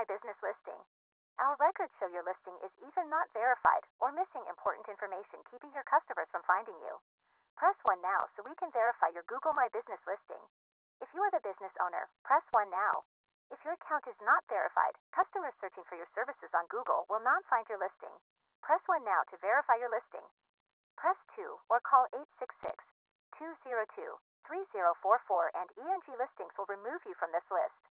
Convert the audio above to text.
My Business listing. Our records show your listing is either not verified or missing important information, keeping your customers from finding you. Press 1 now so we can verify your Google My Business listing. If you are the business owner, press 1 now. If your account is not verified, customers searching for your services on Google will not find your listing. Press 1 now to verify your listing. Press 2 or call 866-202-3044 and ENG Listings will remove you from this list.